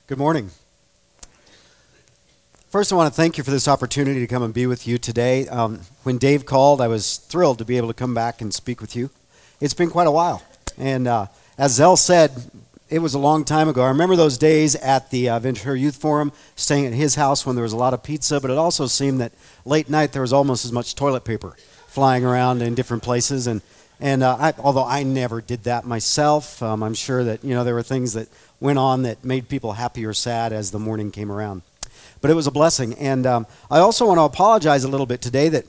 Good morning. First, I want to thank you for this opportunity to come and be with you today. When Dave called, I was thrilled to be able to come back and speak with you. It's been quite a while. And as Zell said, it was a long time ago. I remember those days at the Ventura Youth Forum, staying at his house when there was a lot of pizza, but it also seemed that late night there was almost as much toilet paper flying around in different places. Although I never did that myself, I'm sure that there were things that went on that made people happy or sad as the morning came around. But it was a blessing. And I also want to apologize a little bit today that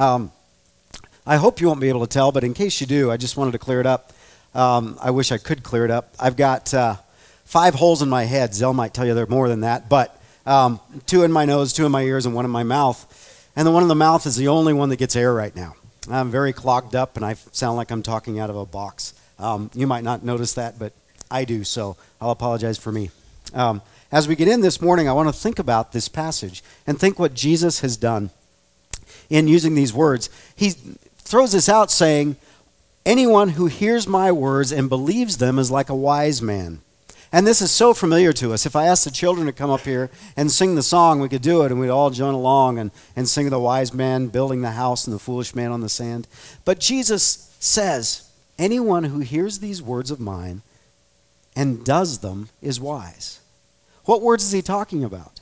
I hope you won't be able to tell, but in case you do, I just wanted to clear it up. I wish I could clear it up. I've got 5 holes in my head. Zell might tell you there are more than that, but 2 in my nose, 2 in my ears, and 1 in my mouth. And the one in the mouth is the only one that gets air right now. I'm very clogged up, and I sound like I'm talking out of a box. You might not notice that, but I do, so I'll apologize for me. As we get in this morning, I want to think about this passage and think what Jesus has done in using these words. He throws this out saying, anyone who hears my words and believes them is like a wise man. And this is so familiar to us. If I asked the children to come up here and sing the song, we could do it, and we'd all join along and sing the wise man building the house and the foolish man on the sand. But Jesus says, anyone who hears these words of mine and does them is wise. What words is he talking about?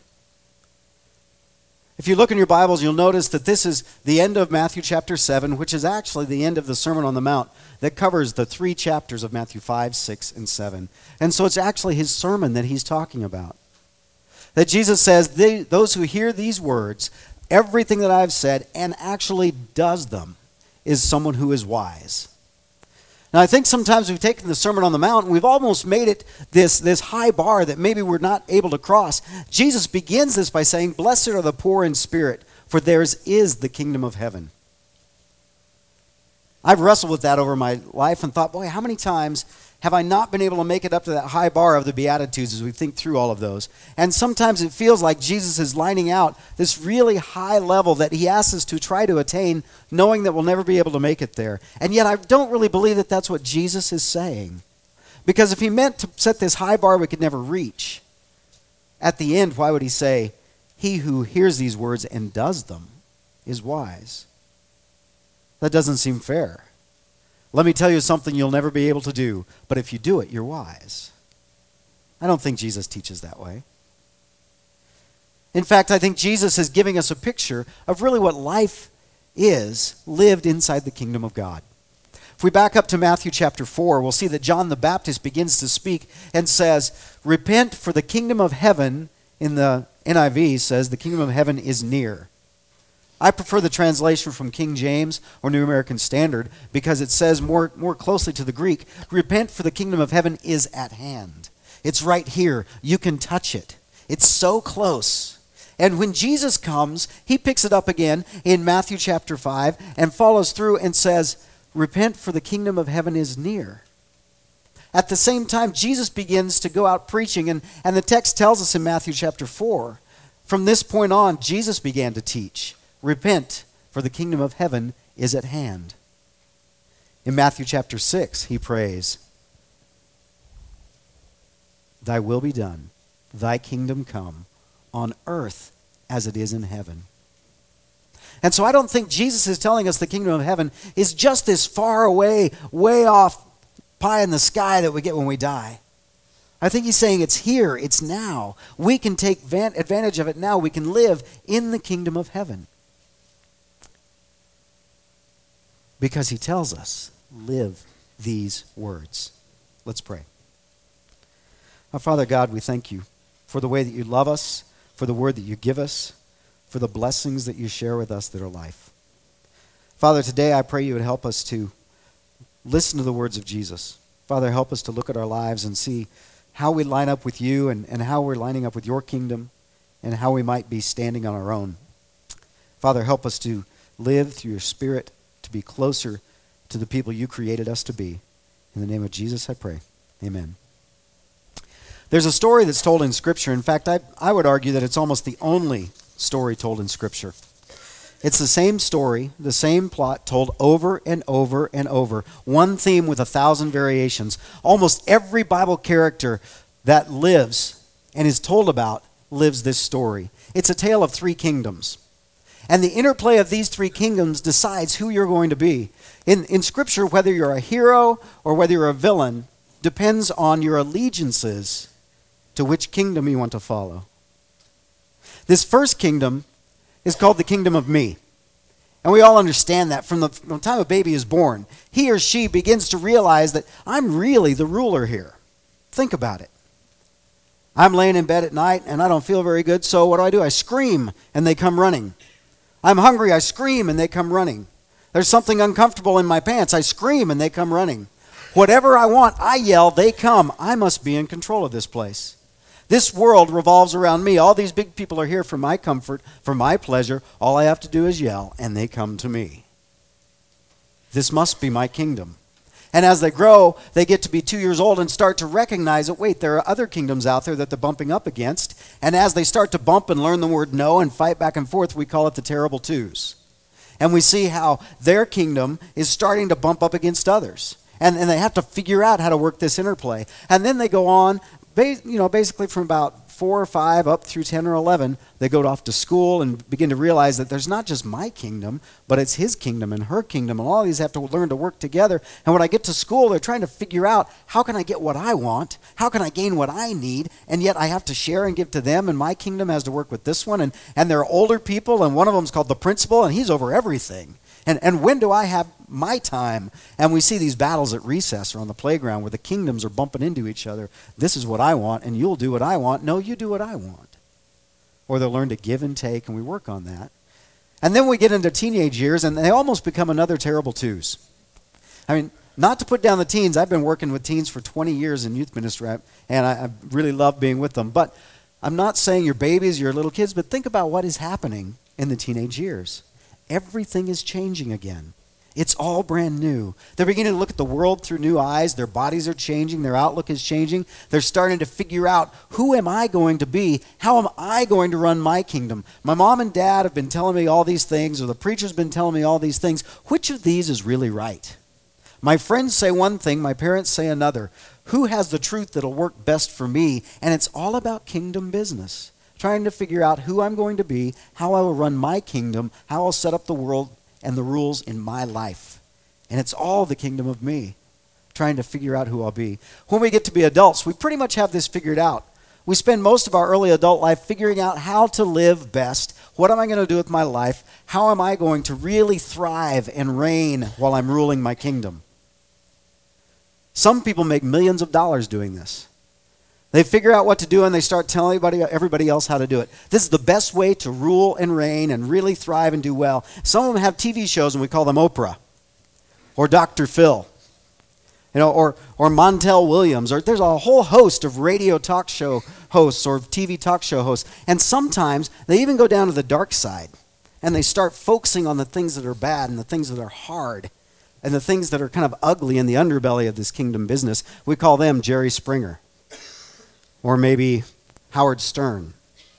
If you look in your Bibles, you'll notice that this is the end of Matthew chapter 7, which is actually the end of the Sermon on the Mount that covers the 3 chapters of Matthew 5, 6, and 7. And so it's actually his sermon that he's talking about. That Jesus says, those who hear these words, everything that I've said, and actually does them, is someone who is wise. Now, I think sometimes we've taken the Sermon on the Mount and we've almost made it this high bar that maybe we're not able to cross. Jesus begins this by saying, blessed are the poor in spirit, for theirs is the kingdom of heaven. I've wrestled with that over my life and thought, boy, how many times have I not been able to make it up to that high bar of the Beatitudes as we think through all of those? And sometimes it feels like Jesus is lining out this really high level that he asks us to try to attain, knowing that we'll never be able to make it there. And yet I don't really believe that that's what Jesus is saying. Because if he meant to set this high bar we could never reach, at the end, why would he say, he who hears these words and does them is wise? That doesn't seem fair. Let me tell you something you'll never be able to do, but if you do it, you're wise. I don't think Jesus teaches that way. In fact, I think Jesus is giving us a picture of really what life is lived inside the kingdom of God. If we back up to Matthew chapter 4, we'll see that John the Baptist begins to speak and says, repent, for the kingdom of heaven, in the NIV says, the kingdom of heaven is near. I prefer the translation from King James or New American Standard because it says more closely to the Greek, repent, for the kingdom of heaven is at hand. It's right here. You can touch it. It's so close. And when Jesus comes, he picks it up again in Matthew chapter 5 and follows through and says, repent, for the kingdom of heaven is near. At the same time, Jesus begins to go out preaching, and the text tells us in Matthew chapter 4, from this point on, Jesus began to teach. Repent, for the kingdom of heaven is at hand. In Matthew chapter 6, he prays, thy will be done, thy kingdom come, on earth as it is in heaven. And so I don't think Jesus is telling us the kingdom of heaven is just this far away, way off pie in the sky that we get when we die. I think he's saying it's here, it's now. We can take advantage of it now. We can live in the kingdom of heaven. Because he tells us, live these words. Let's pray. Our Father God, we thank you for the way that you love us, for the word that you give us, for the blessings that you share with us that are life. Father, today I pray you would help us to listen to the words of Jesus. Father, help us to look at our lives and see how we line up with you and how we're lining up with your kingdom and how we might be standing on our own. Father, help us to live through your Spirit, to be closer to the people you created us to be. In the name of Jesus, I pray. Amen. There's a story that's told in Scripture. In fact, I would argue that it's almost the only story told in Scripture. It's the same story, the same plot told over and over and over. One theme with 1,000 variations. Almost every Bible character that lives and is told about lives this story. It's a tale of three kingdoms. And the interplay of these three kingdoms decides who you're going to be. In Scripture, whether you're a hero or whether you're a villain depends on your allegiances to which kingdom you want to follow. This first kingdom is called the kingdom of me. And we all understand that from the time a baby is born. He or she begins to realize that I'm really the ruler here. Think about it. I'm laying in bed at night and I don't feel very good, so what do? I scream and they come running. I'm hungry, I scream and they come running. There's something uncomfortable in my pants, I scream and they come running. Whatever I want, I yell, they come. I must be in control of this place. This world revolves around me. All these big people are here for my comfort, for my pleasure. All I have to do is yell and they come to me. This must be my kingdom. And as they grow, they get to be 2 years old and start to recognize that, wait, there are other kingdoms out there that they're bumping up against. And as they start to bump and learn the word no and fight back and forth, we call it the terrible twos. And we see how their kingdom is starting to bump up against others. And they have to figure out how to work this interplay. And then they go on, basically from about 4 or 5 up through 10 or 11, they go off to school and begin to realize that there's not just my kingdom, but it's his kingdom and her kingdom, and all these have to learn to work together. And when I get to school, they're trying to figure out, how can I get what I want? How can I gain what I need? And yet I have to share and give to them, and my kingdom has to work with this one. And they're older people, and one of them's called the principal, and he's over everything. And when do I have my time? And we see these battles at recess or on the playground where the kingdoms are bumping into each other. This is what I want, and you'll do what I want. No, you do what I want. Or they'll learn to give and take, and we work on that. And then we get into teenage years, and they almost become another terrible twos. I mean, not to put down the teens. I've been working with teens for 20 years in youth ministry, and I really love being with them. But I'm not saying you're babies, you're little kids, but think about what is happening in the teenage years. Everything is changing again. It's all brand new. They're beginning to look at the world through new eyes. Their bodies are changing. Their outlook is changing. They're starting to figure out, who am I going to be? How am I going to run my kingdom? My mom and dad have been telling me all these things, or the preacher's been telling me all these things. Which of these is really right? My friends say one thing, my parents say another. Who has the truth that'll work best for me? And it's all about kingdom business. Trying to figure out who I'm going to be, how I will run my kingdom, how I'll set up the world and the rules in my life. And it's all the kingdom of me, trying to figure out who I'll be. When we get to be adults, we pretty much have this figured out. We spend most of our early adult life figuring out how to live best. What am I going to do with my life? How am I going to really thrive and reign while I'm ruling my kingdom? Some people make millions of dollars doing this. They figure out what to do and they start telling everybody else how to do it. This is the best way to rule and reign and really thrive and do well. Some of them have TV shows and we call them Oprah or Dr. Phil, or Montel Williams, or there's a whole host of radio talk show hosts or TV talk show hosts. And sometimes they even go down to the dark side and they start focusing on the things that are bad and the things that are hard and the things that are kind of ugly in the underbelly of this kingdom business. We call them Jerry Springer. Or maybe Howard Stern.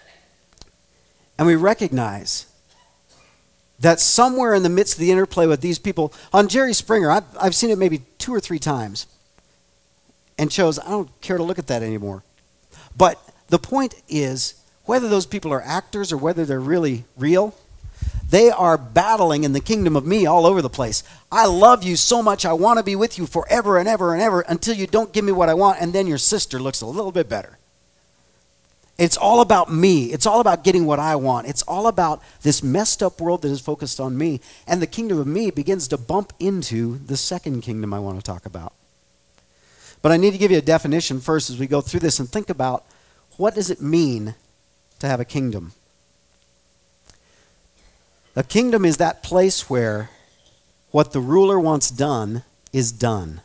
And we recognize that somewhere in the midst of the interplay with these people, on Jerry Springer, I've seen it maybe 2 or 3 times, and chose, I don't care to look at that anymore. But the point is, whether those people are actors or whether they're really real, they are battling in the kingdom of me all over the place. I love you so much, I want to be with you forever and ever and ever until you don't give me what I want, and then your sister looks a little bit better. It's all about me. It's all about getting what I want. It's all about this messed up world that is focused on me. And the kingdom of me begins to bump into the second kingdom I want to talk about. But I need to give you a definition first as we go through this and think about, what does it mean to have a kingdom? A kingdom is that place where what the ruler wants done is done.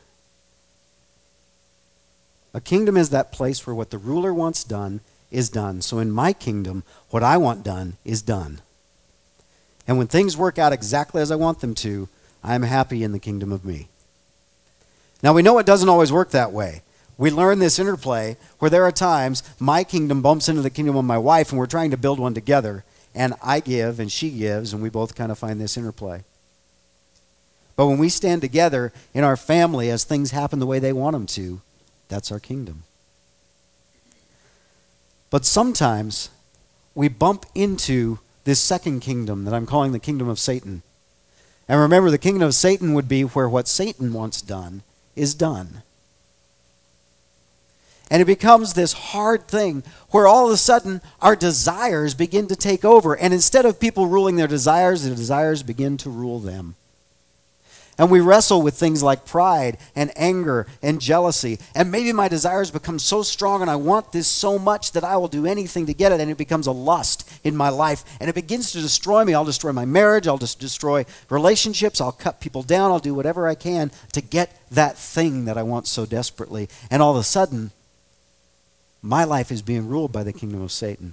A kingdom is that place where what the ruler wants done is done. So in my kingdom, what I want done is done. And when things work out exactly as I want them to, I'm happy in the kingdom of me. Now we know it doesn't always work that way. We learn this interplay where there are times my kingdom bumps into the kingdom of my wife and we're trying to build one together. And I give and she gives, and we both kind of find this interplay. But when we stand together in our family as things happen the way they want them to, that's our kingdom. But sometimes we bump into this second kingdom that I'm calling the kingdom of Satan. And remember, the kingdom of Satan would be where what Satan wants done is done. And it becomes this hard thing where all of a sudden our desires begin to take over. And instead of people ruling their desires begin to rule them. And we wrestle with things like pride and anger and jealousy. And maybe my desires become so strong and I want this so much that I will do anything to get it. And it becomes a lust in my life. And it begins to destroy me. I'll destroy my marriage. I'll just destroy relationships. I'll cut people down. I'll do whatever I can to get that thing that I want so desperately. And all of a sudden, my life is being ruled by the kingdom of Satan.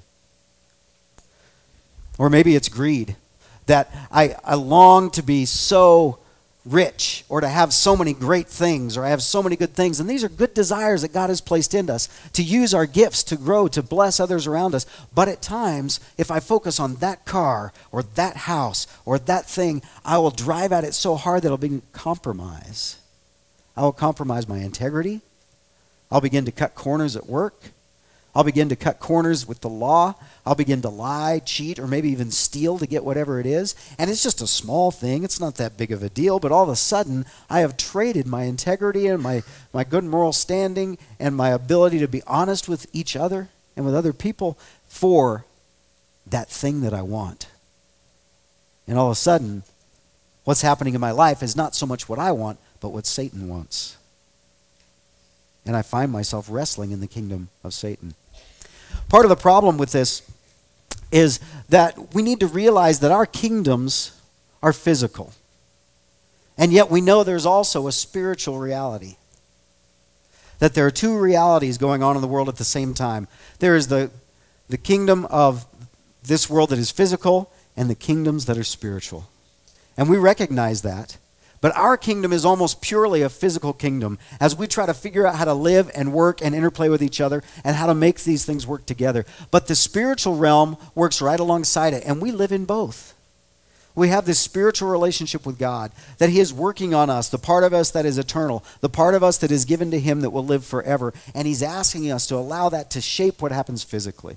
Or maybe it's greed. That I long to be so rich, or to have so many great things, or I have so many good things. And these are good desires that God has placed in us, to use our gifts to grow, to bless others around us. But at times, if I focus on that car, or that house, or that thing, I will drive at it so hard that it'll be compromise. I will compromise my integrity. I'll begin to cut corners at work. I'll begin to cut corners with the law. I'll begin to lie, cheat, or maybe even steal to get whatever it is. And it's just a small thing. It's not that big of a deal. But all of a sudden, I have traded my integrity and my good moral standing and my ability to be honest with each other and with other people for that thing that I want. And all of a sudden, what's happening in my life is not so much what I want, but what Satan wants. And I find myself wrestling in the kingdom of Satan. Part of the problem with this is that we need to realize that our kingdoms are physical. And yet we know there's also a spiritual reality. That there are two realities going on in the world at the same time. There is the kingdom of this world that is physical and the kingdoms that are spiritual. And we recognize that. But our kingdom is almost purely a physical kingdom as we try to figure out how to live and work and interplay with each other and how to make these things work together. But the spiritual realm works right alongside it, and we live in both. We have this spiritual relationship with God, that He is working on us, the part of us that is eternal, the part of us that is given to Him that will live forever. And He's asking us to allow that to shape what happens physically.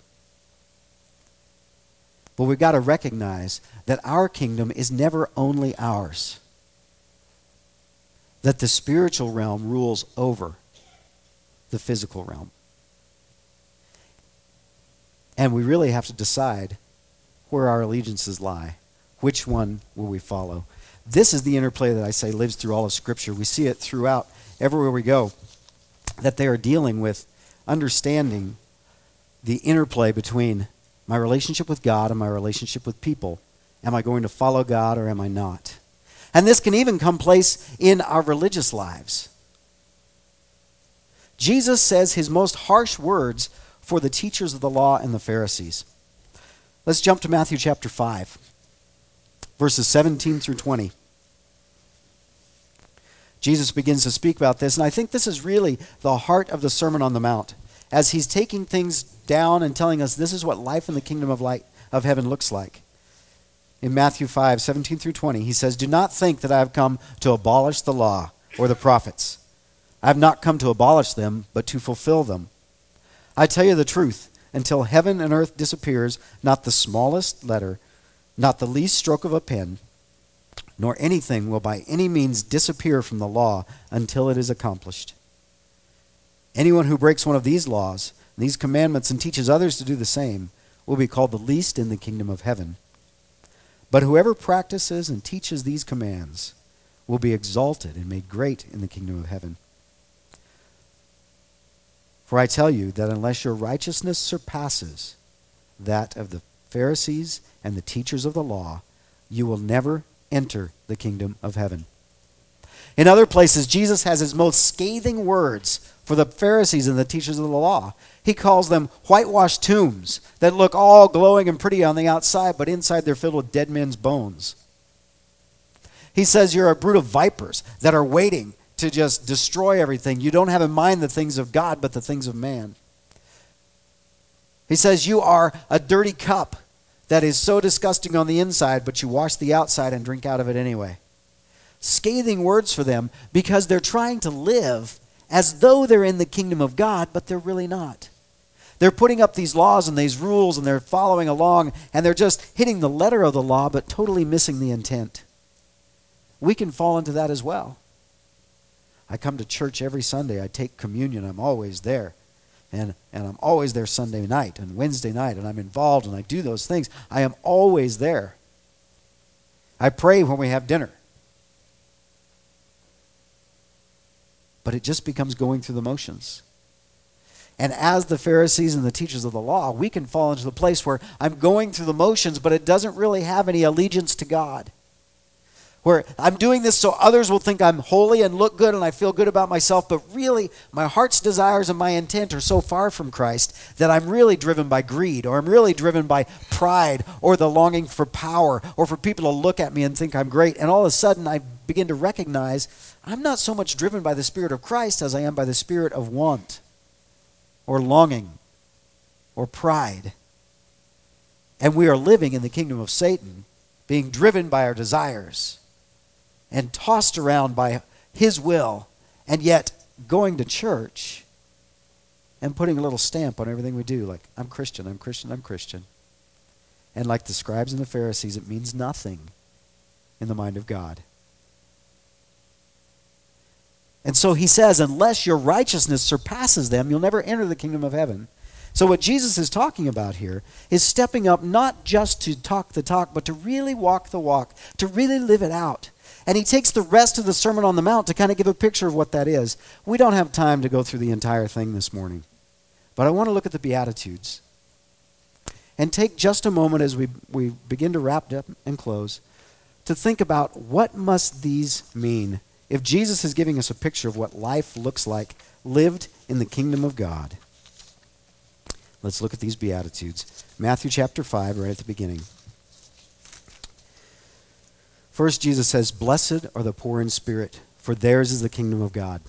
But we've got to recognize that our kingdom is never only ours. That the spiritual realm rules over the physical realm. And we really have to decide where our allegiances lie. Which one will we follow? This is the interplay that I say lives through all of Scripture. We see it throughout, everywhere we go, that they are dealing with understanding the interplay between my relationship with God and my relationship with people. Am I going to follow God or am I not? And this can even come place in our religious lives. Jesus says his most harsh words for the teachers of the law and the Pharisees. Let's jump to Matthew chapter 5, verses 17 through 20. Jesus begins to speak about this, and I think this is really the heart of the Sermon on the Mount, as he's taking things down and telling us this is what life in the kingdom of heaven looks like. In Matthew 5, 17 through 20, he says, "Do not think that I have come to abolish the law or the prophets. I have not come to abolish them, but to fulfill them. I tell you the truth, until heaven and earth disappears, not the smallest letter, not the least stroke of a pen, nor anything will by any means disappear from the law until it is accomplished. Anyone who breaks one of these laws, these commandments, and teaches others to do the same, will be called the least in the kingdom of heaven. But whoever practices and teaches these commands will be exalted and made great in the kingdom of heaven. For I tell you that unless your righteousness surpasses that of the Pharisees and the teachers of the law, you will never enter the kingdom of heaven." In other places, Jesus has his most scathing words for the Pharisees and the teachers of the law. He calls them whitewashed tombs that look all glowing and pretty on the outside, but inside they're filled with dead men's bones. He says you're a brood of vipers that are waiting to just destroy everything. You don't have in mind the things of God, but the things of man. He says you are a dirty cup that is so disgusting on the inside, but you wash the outside and drink out of it anyway. Scathing words for them because they're trying to live as though they're in the kingdom of God, but they're really not. They're putting up these laws and these rules, and they're following along, and they're just hitting the letter of the law, but totally missing the intent. We can fall into that as well. I come to church every Sunday. I take communion. I'm always there. And I'm always there Sunday night and Wednesday night, and I'm involved, and I do those things. I am always there. I pray when we have dinner. But it just becomes going through the motions. And as the Pharisees and the teachers of the law, we can fall into the place where I'm going through the motions, but it doesn't really have any allegiance to God. Where I'm doing this so others will think I'm holy and look good and I feel good about myself, but really my heart's desires and my intent are so far from Christ that I'm really driven by greed, or I'm really driven by pride, or the longing for power, or for people to look at me and think I'm great. And all of a sudden I begin to recognize I'm not so much driven by the Spirit of Christ as I am by the spirit of want, or longing, or pride. And we are living in the kingdom of Satan, being driven by our desires and tossed around by his will, and yet going to church and putting a little stamp on everything we do, like, I'm Christian, I'm Christian, I'm Christian. And like the scribes and the Pharisees, it means nothing in the mind of God. And so he says, unless your righteousness surpasses them, you'll never enter the kingdom of heaven. So what Jesus is talking about here is stepping up not just to talk the talk, but to really walk the walk, to really live it out. And he takes the rest of the Sermon on the Mount to kind of give a picture of what that is. We don't have time to go through the entire thing this morning, but I want to look at the Beatitudes and take just a moment as we begin to wrap up and close to think about what must these mean if Jesus is giving us a picture of what life looks like lived in the kingdom of God. Let's look at these Beatitudes. Matthew chapter 5, right at the beginning. First, Jesus says, "Blessed are the poor in spirit, for theirs is the kingdom of God."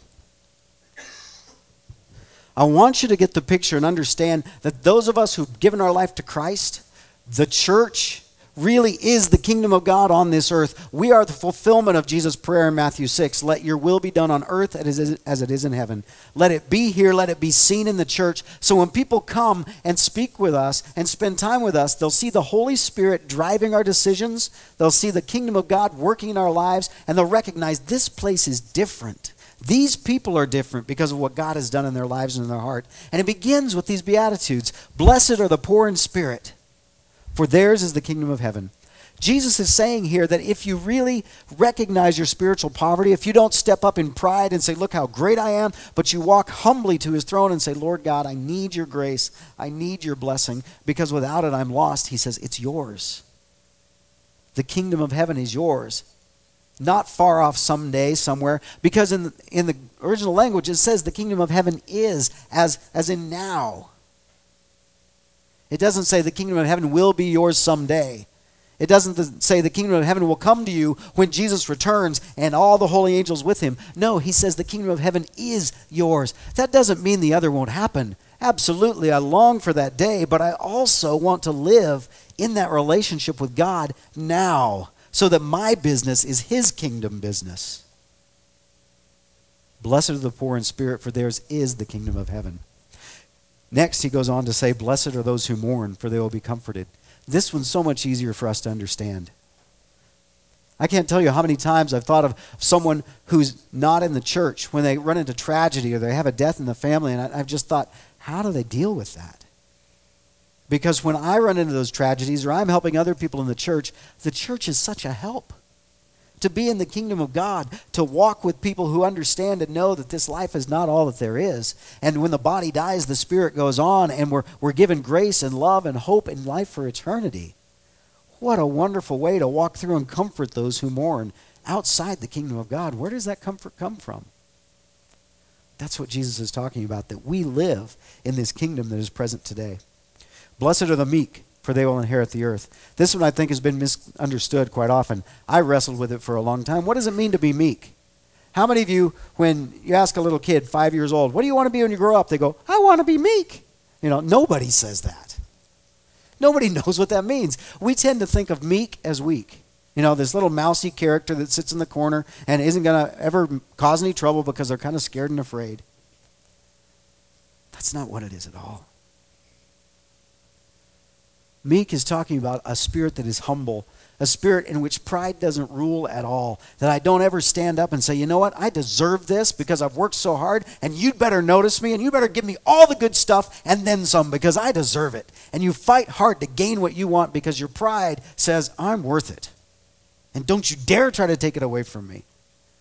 I want you to get the picture and understand that those of us who've given our life to Christ, the church, really is the kingdom of God on this earth. We are the fulfillment of Jesus' prayer in Matthew 6. Let your will be done on earth as it is in heaven. Let it be here. Let it be seen in the church. So when people come and speak with us and spend time with us, they'll see the Holy Spirit driving our decisions. They'll see the kingdom of God working in our lives, and they'll recognize this place is different. These people are different because of what God has done in their lives and in their heart. And it begins with these Beatitudes. Blessed are the poor in spirit, for theirs is the kingdom of heaven. Jesus is saying here that if you really recognize your spiritual poverty, if you don't step up in pride and say, look how great I am, but you walk humbly to his throne and say, Lord God, I need your grace, I need your blessing, because without it I'm lost. He says, it's yours. The kingdom of heaven is yours. Not far off someday, somewhere, because in the original language it says the kingdom of heaven is, as in now. It doesn't say the kingdom of heaven will be yours someday. It doesn't say the kingdom of heaven will come to you when Jesus returns and all the holy angels with him. No, he says the kingdom of heaven is yours. That doesn't mean the other won't happen. Absolutely, I long for that day, but I also want to live in that relationship with God now so that my business is his kingdom business. Blessed are the poor in spirit, for theirs is the kingdom of heaven. Next, he goes on to say, blessed are those who mourn, for they will be comforted. This one's so much easier for us to understand. I can't tell you how many times I've thought of someone who's not in the church when they run into tragedy or they have a death in the family, and I've just thought, how do they deal with that? Because when I run into those tragedies or I'm helping other people in the church is such a help. To be in the kingdom of God, to walk with people who understand and know that this life is not all that there is. And when the body dies, the spirit goes on, and we're given grace and love and hope and life for eternity. What a wonderful way to walk through and comfort those who mourn outside the kingdom of God. Where does that comfort come from? That's what Jesus is talking about, that we live in this kingdom that is present today. Blessed are the meek, for they will inherit the earth. This one I think has been misunderstood quite often. I wrestled with it for a long time. What does it mean to be meek? How many of you, when you ask a little kid, 5 years old, what do you want to be when you grow up? They go, I want to be meek. You know, nobody says that. Nobody knows what that means. We tend to think of meek as weak. You know, this little mousy character that sits in the corner and isn't going to ever cause any trouble because they're kind of scared and afraid. That's not what it is at all. Meek is talking about a spirit that is humble, a spirit in which pride doesn't rule at all, that I don't ever stand up and say, you know what, I deserve this because I've worked so hard, and you'd better notice me, and you better give me all the good stuff and then some because I deserve it. And you fight hard to gain what you want because your pride says, I'm worth it. And don't you dare try to take it away from me.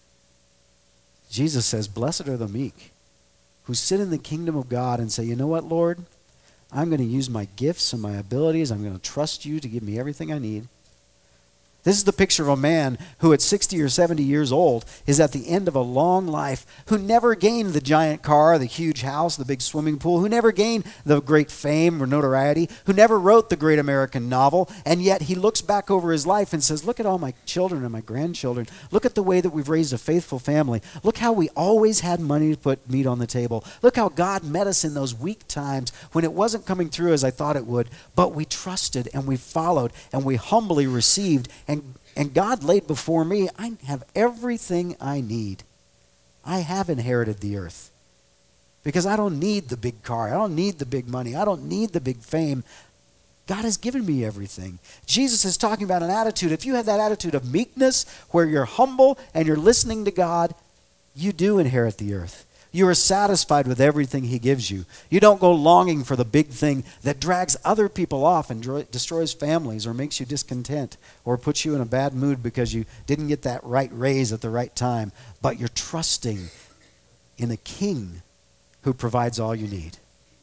Jesus says, blessed are the meek who sit in the kingdom of God and say, you know what, Lord, I'm going to use my gifts and my abilities. I'm going to trust you to give me everything I need. This is the picture of a man who at 60 or 70 years old is at the end of a long life, who never gained the giant car, the huge house, the big swimming pool, who never gained the great fame or notoriety, who never wrote the great American novel, and yet he looks back over his life and says, look at all my children and my grandchildren. Look at the way that we've raised a faithful family. Look how we always had money to put meat on the table. Look how God met us in those weak times when it wasn't coming through as I thought it would, but we trusted and we followed and we humbly received, and God laid before me, I have everything I need. I have inherited the earth because I don't need the big car. I don't need the big money. I don't need the big fame. God has given me everything. Jesus is talking about an attitude. If you have that attitude of meekness where you're humble and you're listening to God, you do inherit the earth. You are satisfied with everything he gives you. You don't go longing for the big thing that drags other people off and destroys families or makes you discontent or puts you in a bad mood because you didn't get that right raise at the right time. But you're trusting in a king who provides all you need.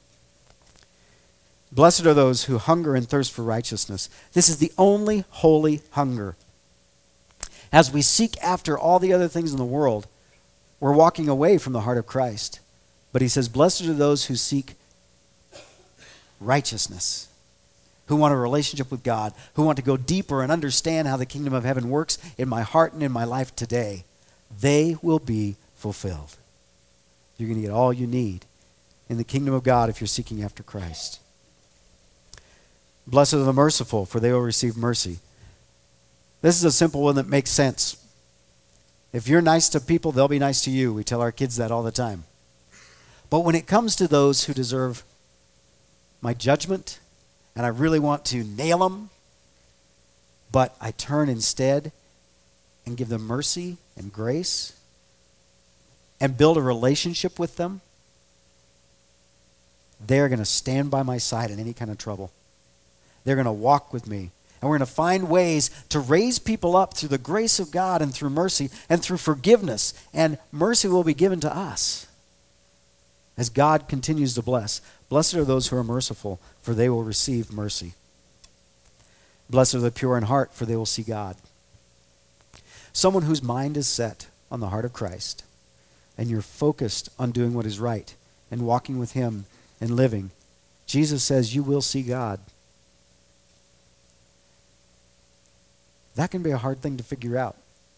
Blessed are those who hunger and thirst for righteousness. This is the only holy hunger. As we seek after all the other things in the world, we're walking away from the heart of Christ. But he says, blessed are those who seek righteousness, who want a relationship with God, who want to go deeper and understand how the kingdom of heaven works in my heart and in my life today. They will be fulfilled. You're going to get all you need in the kingdom of God if you're seeking after Christ. Blessed are the merciful, for they will receive mercy. This is a simple one that makes sense. If you're nice to people, they'll be nice to you. We tell our kids that all the time. But when it comes to those who deserve my judgment, and I really want to nail them, but I turn instead and give them mercy and grace and build a relationship with them, they're going to stand by my side in any kind of trouble. They're going to walk with me. And we're going to find ways to raise people up through the grace of God and through mercy and through forgiveness. And mercy will be given to us as God continues to bless. Blessed are those who are merciful, for they will receive mercy. Blessed are the pure in heart, for they will see God. Someone whose mind is set on the heart of Christ, and you're focused on doing what is right and walking with him and living, Jesus says you will see God. That can be a hard thing to figure out.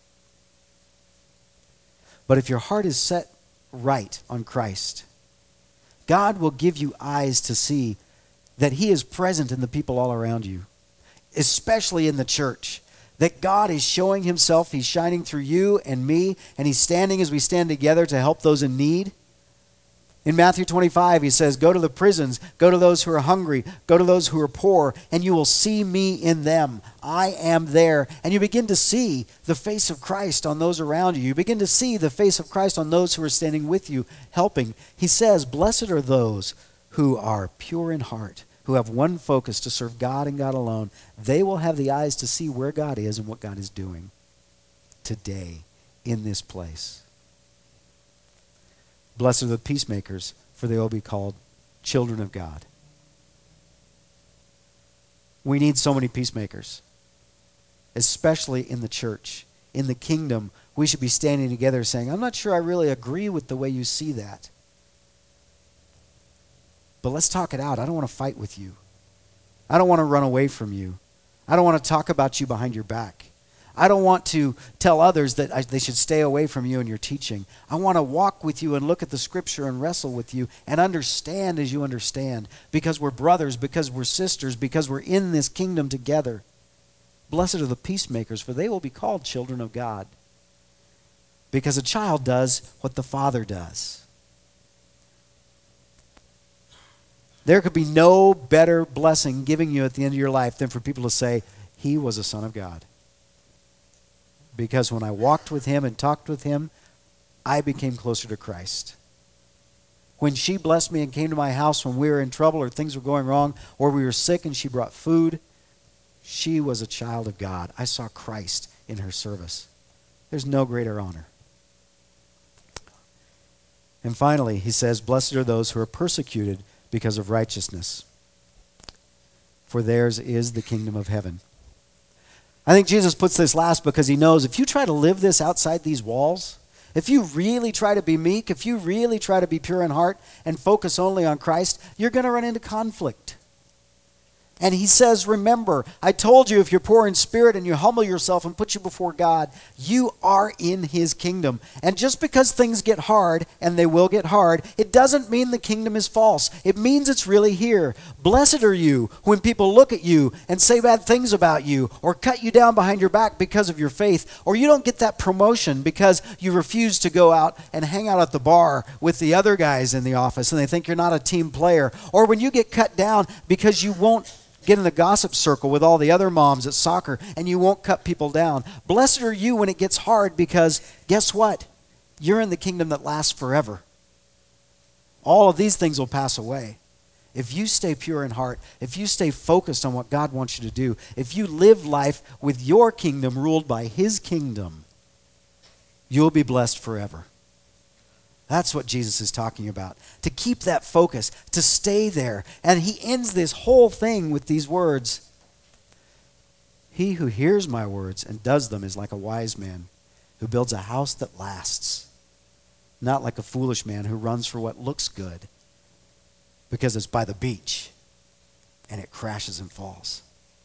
But if your heart is set right on Christ, God will give you eyes to see that he is present in the people all around you, especially in the church. That God is showing himself, he's shining through you and me, and he's standing as we stand together to help those in need. In Matthew 25, he says, go to the prisons, go to those who are hungry, go to those who are poor, and you will see me in them. I am there. And you begin to see the face of Christ on those around you. You begin to see the face of Christ on those who are standing with you, helping. He says, blessed are those who are pure in heart, who have one focus to serve God and God alone. They will have the eyes to see where God is and what God is doing today in this place. Blessed are the peacemakers, for they will be called children of God. We need so many peacemakers, especially in the church. In the kingdom, we should be standing together saying, I'm not sure I really agree with the way you see that. But let's talk it out. I don't want to fight with you. I don't want to run away from you. I don't want to talk about you behind your back. I don't want to tell others that they should stay away from you and your teaching. I want to walk with you and look at the scripture and wrestle with you and understand as you understand, because we're brothers, because we're sisters, because we're in this kingdom together. Blessed are the peacemakers, for they will be called children of God. Because a child does what the father does. There could be no better blessing giving you at the end of your life than for people to say, he was a son of God. Because when I walked with him and talked with him, I became closer to Christ. When she blessed me and came to my house when we were in trouble or things were going wrong or we were sick and she brought food, she was a child of God. I saw Christ in her service. There's no greater honor. And finally, he says, blessed are those who are persecuted because of righteousness, for theirs is the kingdom of heaven. I think Jesus puts this last because he knows if you try to live this outside these walls, if you really try to be meek, if you really try to be pure in heart and focus only on Christ, you're going to run into conflict. And he says, remember, I told you if you're poor in spirit and you humble yourself and put you before God, you are in his kingdom. And just because things get hard, and they will get hard, it doesn't mean the kingdom is false. It means it's really here. Blessed are you when people look at you and say bad things about you or cut you down behind your back because of your faith, or you don't get that promotion because you refuse to go out and hang out at the bar with the other guys in the office and they think you're not a team player, or when you get cut down because you won't get in the gossip circle with all the other moms at soccer and you won't cut people down. Blessed are you when it gets hard because guess what? You're in the kingdom that lasts forever. All of these things will pass away. If you stay pure in heart, if you stay focused on what God wants you to do, if you live life with your kingdom ruled by his kingdom, you'll be blessed forever. That's what Jesus is talking about. To keep that focus, to stay there. And he ends this whole thing with these words. He who hears my words and does them is like a wise man who builds a house that lasts. Not like a foolish man who runs for what looks good because it's by the beach and it crashes and falls.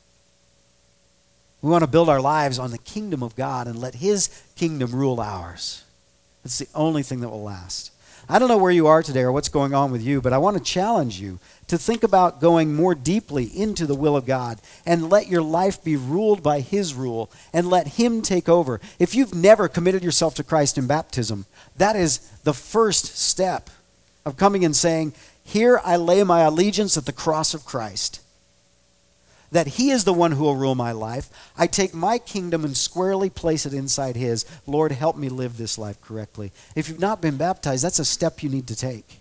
We want to build our lives on the kingdom of God and let his kingdom rule ours. It's the only thing that will last. I don't know where you are today or what's going on with you, but I want to challenge you to think about going more deeply into the will of God and let your life be ruled by his rule and let him take over. If you've never committed yourself to Christ in baptism, that is the first step of coming and saying, here I lay my allegiance at the cross of Christ. That he is the one who will rule my life. I take my kingdom and squarely place it inside his. Lord, help me live this life correctly. If you've not been baptized, that's a step you need to take.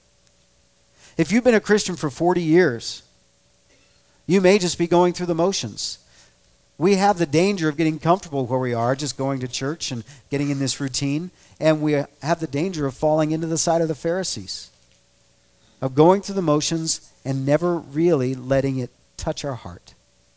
If you've been a Christian for 40 years, you may just be going through the motions. We have the danger of getting comfortable where we are, just going to church and getting in this routine. And we have the danger of falling into the side of the Pharisees, of going through the motions and never really letting it touch our heart.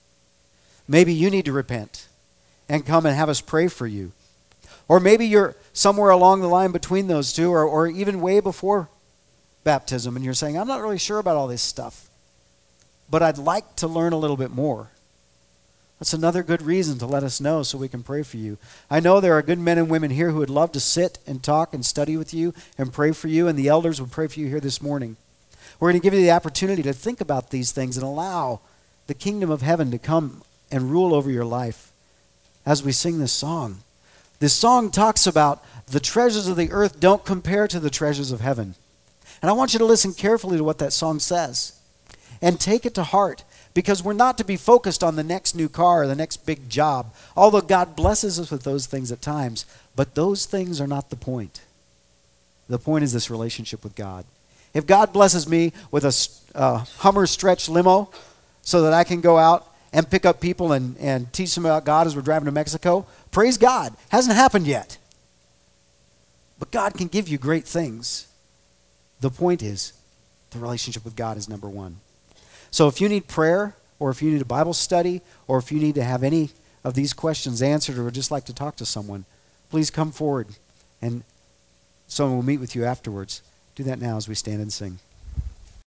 Maybe you need to repent and come and have us pray for you. Or maybe you're somewhere along the line between those two, or even way before baptism, and you're saying, I'm not really sure about all this stuff, but I'd like to learn a little bit more. That's another good reason to let us know so we can pray for you. I know there are good men and women here who would love to sit and talk and study with you and pray for you, and the elders would pray for you here this morning. We're going to give you the opportunity to think about these things and allow the kingdom of heaven to come and rule over your life as we sing this song. This song talks about the treasures of the earth don't compare to the treasures of heaven. And I want you to listen carefully to what that song says and take it to heart, because we're not to be focused on the next new car or the next big job, although God blesses us with those things at times. But those things are not the point. The point is this relationship with God. If God blesses me with a Hummer stretch limo so that I can go out and pick up people and teach them about God as we're driving to Mexico, praise God. Hasn't happened yet. But God can give you great things. The point is, the relationship with God is number one. So if you need prayer, or if you need a Bible study, or if you need to have any of these questions answered, or would just like to talk to someone, please come forward and someone will meet with you afterwards. Do that now as we stand and sing.